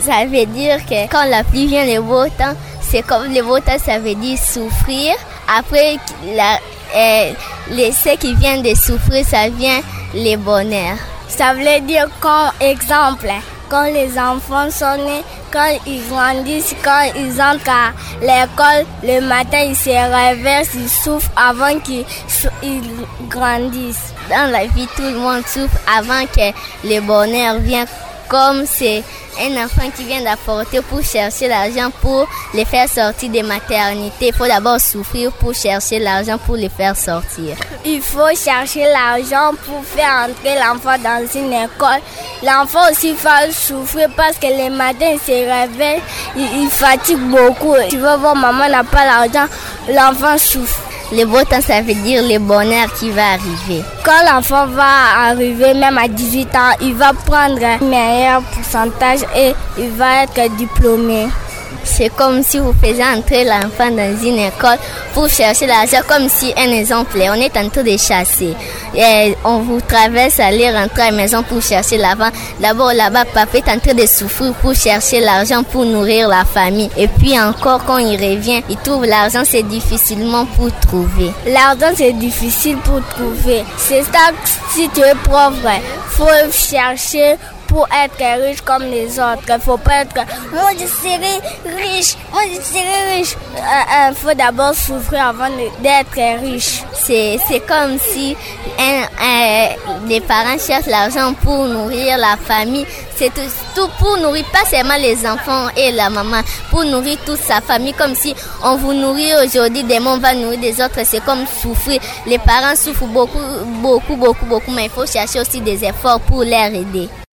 Ça veut dire que quand la pluie vient, le beau temps, c'est comme le beau temps, ça veut dire souffrir. Après, ceux qui viennent de souffrir, ça vient le bonheur. Ça veut dire comme exemple, quand les enfants sont nés, quand ils grandissent, quand ils entrent à l'école, le matin, ils se réveillent, ils souffrent avant qu'ils grandissent. Dans la vie, tout le monde souffre avant que le bonheur vienne. Comme c'est un enfant qui vient d'apporter pour chercher l'argent pour les faire sortir des maternités, il faut d'abord souffrir pour chercher l'argent pour les faire sortir. Il faut chercher l'argent pour faire entrer l'enfant dans une école. L'enfant aussi va souffrir parce que le matin il se réveille, il fatigue beaucoup. Tu vas voir maman n'a pas l'argent, l'enfant souffre. Le beau temps, ça veut dire le bonheur qui va arriver. Quand l'enfant va arriver, même à 18 ans, il va prendre un meilleur pourcentage et il va être diplômé. C'est comme si vous faisiez entrer l'enfant dans une école pour chercher l'argent, comme si, un exemple, on est en train de chasser. Et on vous traverse, aller rentrer à la maison pour chercher l'argent. D'abord, là-bas, papa est en train de souffrir pour chercher l'argent pour nourrir la famille. Et puis encore, quand il revient, il trouve l'argent, c'est difficilement pour trouver. L'argent, c'est difficile pour trouver. C'est ça, si tu es pauvre, faut chercher pour être riche comme les autres. Il ne faut pas être « moi je serai riche, moi je serai riche ». Il faut d'abord souffrir avant d'être riche. C'est comme si les parents cherchent l'argent pour nourrir la famille. C'est tout pour nourrir, pas seulement les enfants et la maman, pour nourrir toute sa famille. Comme si on vous nourrit aujourd'hui, demain on va nourrir des autres. C'est comme souffrir. Les parents souffrent beaucoup, mais il faut chercher aussi des efforts pour les aider.